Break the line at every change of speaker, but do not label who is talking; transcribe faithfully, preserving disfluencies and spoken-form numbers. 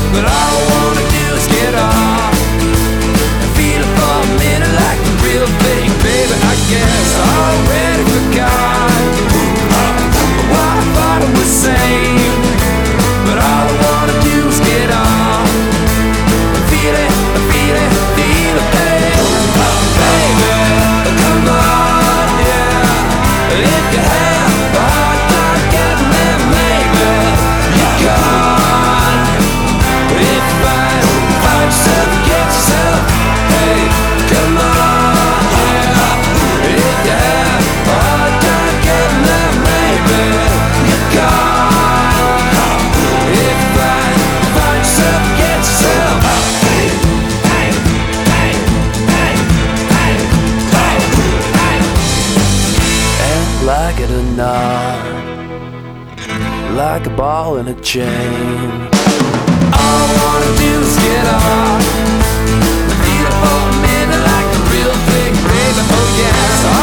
but all I wanna do is get off and feel it for a minute like a real thing, baby. I guess I already forgot what I thought it was saying, but all I wanna do is get off and feel it, feel it, feel it, baby. Oh, baby, come on, yeah. If you have a hard time getting there, maybe you can. If I find yourself, get yourself, hey, come on, yeah. If you have a hard time getting there, maybe you can. If I find yourself, get yourself, hey, hey, hey, hey, hey, hey, hey. And like it or not, like a ball in a chain, all I wanna do is get off, feel it for a minute like a real big baby. Oh yes,